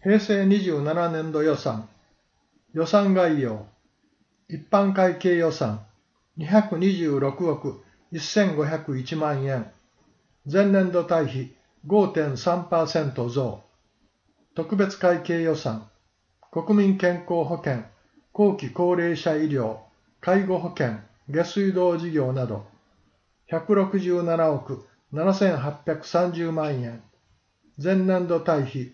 平成27年度予算、予算概要、一般会計予算226億1501万円、前年度対比 5.3% 増、特別会計予算、国民健康保険、後期高齢者医療、介護保険、下水道事業など、167億7830万円、前年度対比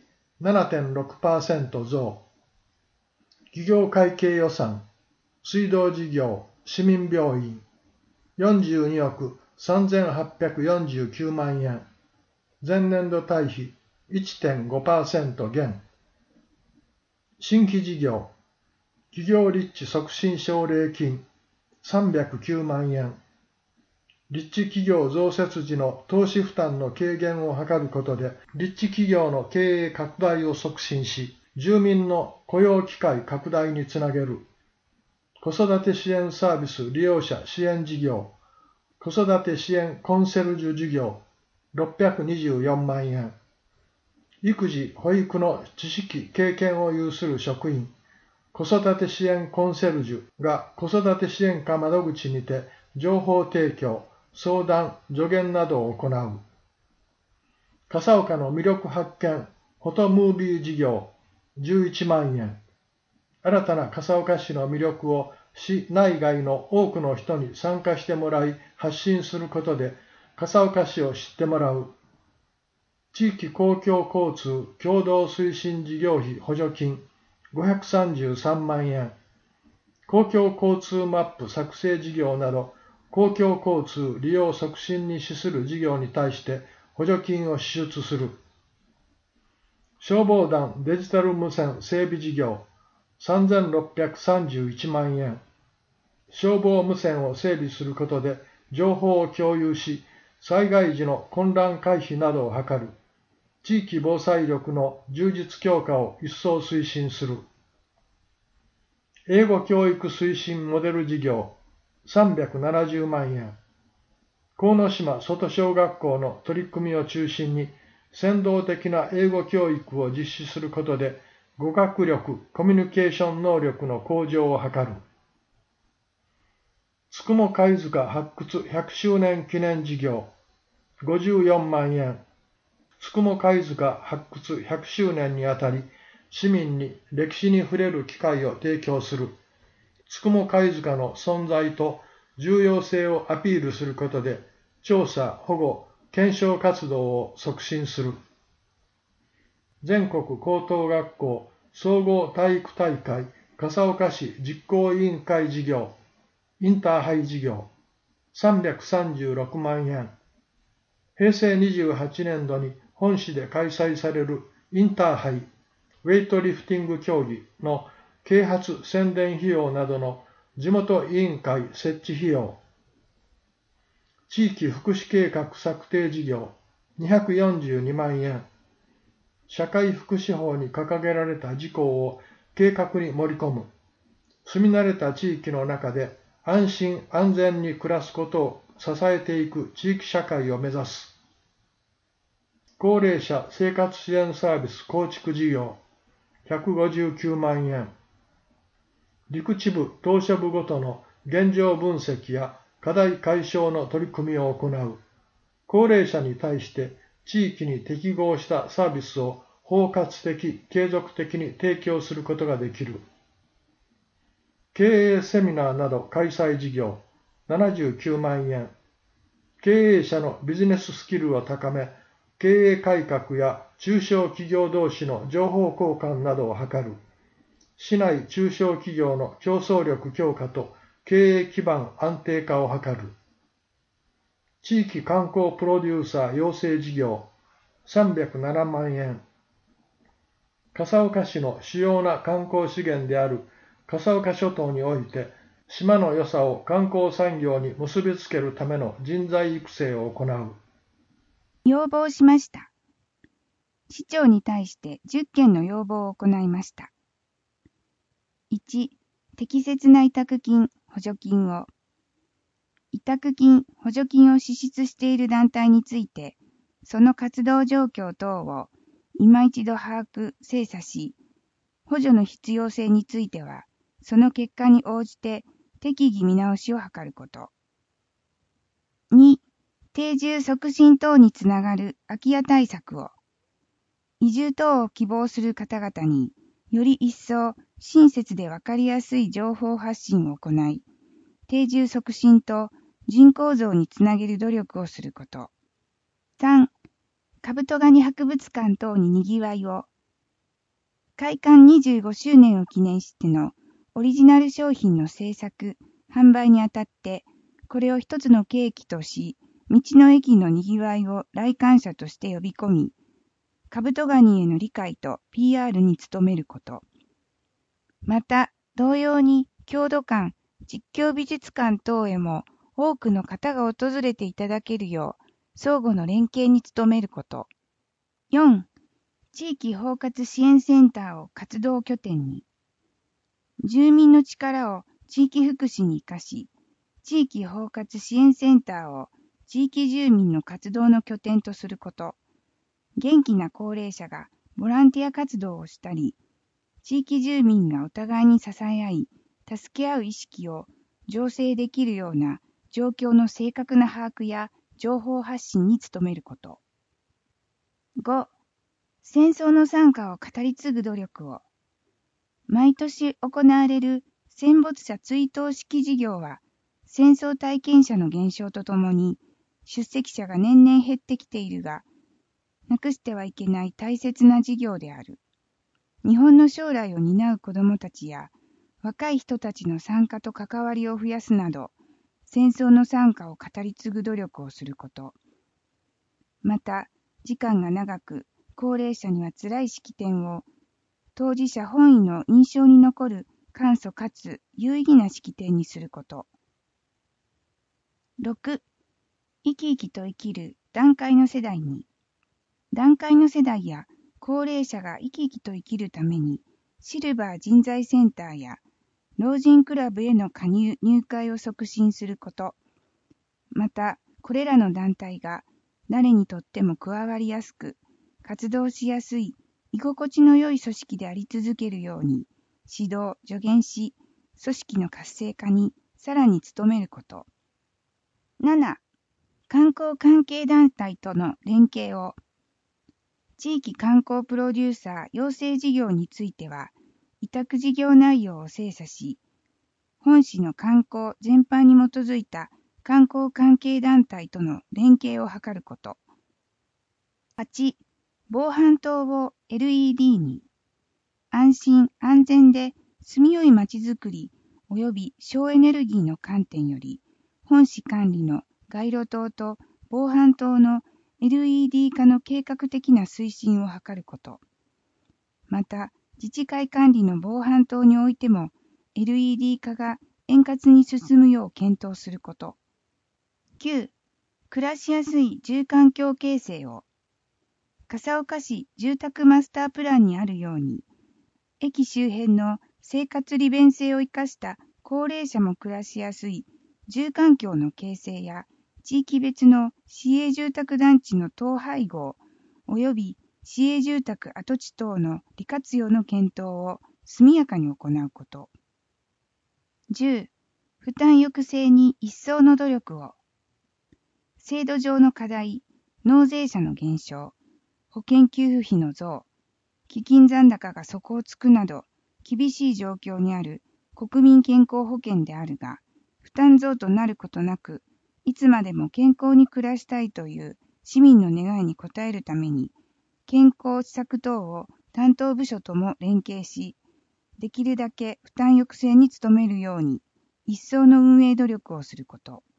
7.6% 増、企業会計予算、水道事業、市民病院、42億3849万円、前年度対比 1.5% 減、新規事業、企業立地促進奨励金309万円、立地企業増設時の投資負担の軽減を図ることで、立地企業の経営拡大を促進し、住民の雇用機会拡大につなげる。子育て支援サービス利用者支援事業、子育て支援コンセルジュ事業624万円。育児・保育の知識・経験を有する職員、子育て支援コンセルジュが子育て支援課窓口にて情報提供、相談、助言などを行う。笠岡の魅力発見、フォトムービー事業11万円。新たな笠岡市の魅力を市内外の多くの人に参加してもらい発信することで笠岡市を知ってもらう。地域公共交通共同推進事業費補助金533万円。公共交通マップ作成事業など公共交通利用促進に資する事業に対して補助金を支出する。消防団デジタル無線整備事業3631万円。消防無線を整備することで情報を共有し、災害時の混乱回避などを図る。地域防災力の充実強化を一層推進する。英語教育推進モデル事業370万円。鴻島外小学校の取り組みを中心に先導的な英語教育を実施することで語学力、コミュニケーション能力の向上を図る。つくも貝塚発掘100周年記念事業54万円。つくも貝塚発掘100周年にあたり、市民に歴史に触れる機会を提供する。つくも貝塚の存在と重要性をアピールすることで、調査、保護、検証活動を促進する。全国高等学校総合体育大会笠岡市実行委員会事業インターハイ事業336万円。平成28年度に本市で開催されるインターハイウェイトリフティング競技の啓発宣伝費用などの地元委員会設置費用、地域福祉計画策定事業242万円。社会福祉法に掲げられた事項を計画に盛り込む。住み慣れた地域の中で安心安全に暮らすことを支えていく地域社会を目指す。高齢者生活支援サービス構築事業159万円。陸地部、島しょ部ごとの現状分析や課題解消の取り組みを行う。高齢者に対して地域に適合したサービスを包括的、継続的に提供することができる。経営セミナーなど開催事業79万円。経営者のビジネススキルを高め、経営改革や中小企業同士の情報交換などを図る。市内中小企業の競争力強化と経営基盤安定化を図る。地域観光プロデューサー養成事業307万円。笠岡市の主要な観光資源である笠岡諸島において、島の良さを観光産業に結びつけるための人材育成を行う。 要望しました。市長に対して10件の要望を行いました。1、適切な委託金、補助金を。委託金、補助金を支出している団体について、その活動状況等を今一度把握、精査し、補助の必要性については、その結果に応じて適宜見直しを図ること。2、定住促進等につながる空き家対策を、移住等を希望する方々により一層親切でわかりやすい情報発信を行い、定住促進と人口増につなげる努力をすること。3、カブトガニ博物館等ににぎわいを、開館25周年を記念してのオリジナル商品の製作、販売にあたって、これを一つの契機とし、道の駅のにぎわいを来館者として呼び込み、カブトガニへの理解と PR に努めること。また、同様に郷土館、実況美術館等へも多くの方が訪れていただけるよう、相互の連携に努めること。4、地域包括支援センターを活動拠点に。住民の力を地域福祉に生かし、地域包括支援センターを地域住民の活動の拠点とすること。元気な高齢者がボランティア活動をしたり、地域住民がお互いに支え合い、助け合う意識を醸成できるような状況の正確な把握や情報発信に努めること。5、戦争の惨禍を語り継ぐ努力を。毎年行われる戦没者追悼式事業は、戦争体験者の減少とともに、出席者が年々減ってきているが、なくしてはいけない大切な事業である。日本の将来を担う子どもたちや、若い人たちの参加と関わりを増やすなど、戦争の惨禍を語り継ぐ努力をすること。また、時間が長く、高齢者には辛い式典を、当事者本位の印象に残る簡素かつ有意義な式典にすること。6、生き生きと生きる団塊の世代に。団塊の世代や高齢者が生き生きと生きるために、シルバー人材センターや老人クラブへの加入・入会を促進すること。また、これらの団体が誰にとっても加わりやすく、活動しやすい、居心地の良い組織であり続けるように、指導・助言し、組織の活性化にさらに努めること。7、観光関係団体との連携を。地域観光プロデューサー養成事業については、委託事業内容を精査し、本市の観光全般に基づいた観光関係団体との連携を図ること。8、防犯灯を LED に。安心・安全で住みよいまちづくり及び省エネルギーの観点より、本市管理の街路灯と防犯灯の LED 化の計画的な推進を図ること。また、自治会管理の防犯灯においても、LED 化が円滑に進むよう検討すること。9、暮らしやすい住環境形成を。笠岡市住宅マスタープランにあるように、駅周辺の生活利便性を生かした高齢者も暮らしやすい住環境の形成や、地域別の市営住宅団地の統廃合及び市営住宅跡地等の利活用の検討を速やかに行うこと。10、負担抑制に一層の努力を。制度上の課題、納税者の減少、保険給付費の増、基金残高が底をつくなど厳しい状況にある国民健康保険であるが、負担増となることなく、いつまでも健康に暮らしたいという市民の願いに応えるために、健康施策等を担当部署とも連携し、できるだけ負担抑制に努めるように、一層の運営努力をすること。